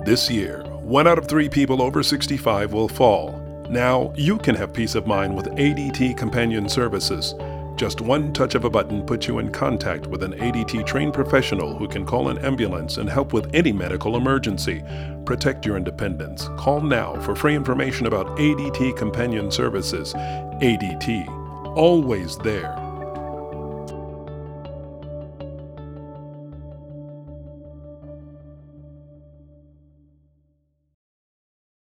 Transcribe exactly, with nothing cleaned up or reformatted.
This year, one out of three people over sixty-five will fall. Now, you can have peace of mind with A D T Companion Services. Just one touch of a button puts you in contact with an A D T-trained professional who can call an ambulance and help with any medical emergency. Protect your independence. Call now for free information about A D T Companion Services. A D T, always there.